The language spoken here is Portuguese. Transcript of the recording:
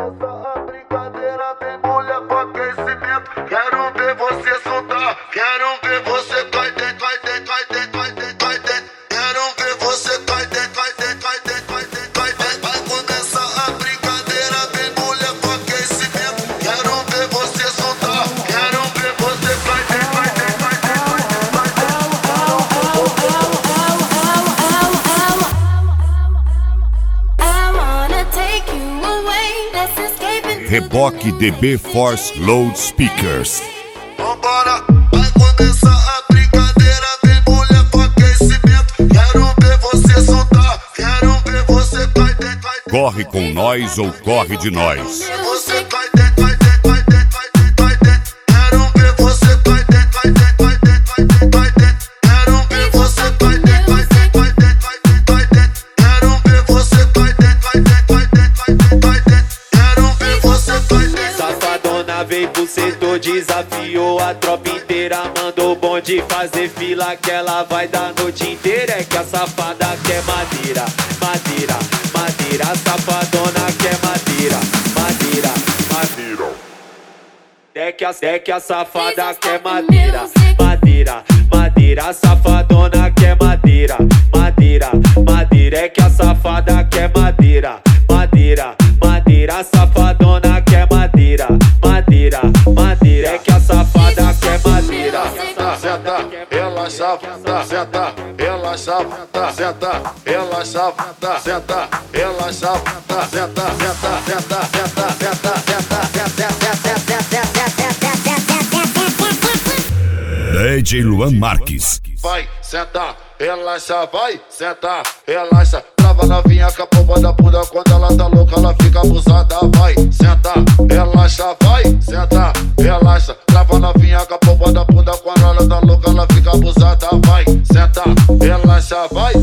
começar a brincadeira, vem mulher com aquecimento. Quero ver você soltar, quero ver você cai dentro, cai dentro, cai dentro, cai dentro, cai dentro. Quero ver você cai dentro, cai dentro, cai dentro, cai dentro, cai dentro. Vai começar a brincadeira, vem mulher com aquecimento. Quero ver você soltar, quero ver você cai dentro, cai dentro, cai dentro, cai dentro. Reboque DB Force Loudspeakers. Vambora, vai começar a brincadeira, vem mulher com aquecimento. Quero ver você soltar, quero ver você cai dentro, cai dentro. Corre com nós ou corre de nós. Você cai dentro, cai dentro, cai dentro, cai dentro, cai dentro. Quero ver você cai dentro, cai dentro, cai dentro, cai dentro, cai dentro. Quero ver você cai dentro, cai dentro, cai dentro, cai dentro, cai dentro. Quero ver você cai dentro, cai dentro, cai dentro, cai dentro, cai dentro. Quero ver você cai dentro. Safadona veio pro setor, desafiou a tropa inteira. Mandou o bonde fazer fila que ela vai dar a noite inteira. É que a safada quer madeira, madeira, madeira. A safadona quer madeira, madeira, madeira. É que a safada quer madeira, madeira, madeira. A safadona quer madeira, madeira, madeira. É que a safada quer madeira, madeira, madeira. A safadona quer madeira, madeira, madeira. É que a safada quer madeira. Senta, ela safada, senta, ela safada, senta, ela safada, senta, ela safada, senta, senta, senta, senta, senta, DJ Luan Marques. vai, senta, relaxa, vai, senta, relaxa. Trava novinha com a pomba da bunda, quando ela tá louca ela fica abusada. Vai, senta, relaxa, vai, senta, relaxa. Trava novinha com a pomba da bunda, quando ela tá louca ela fica abusada. Vai, senta, relaxa, vai,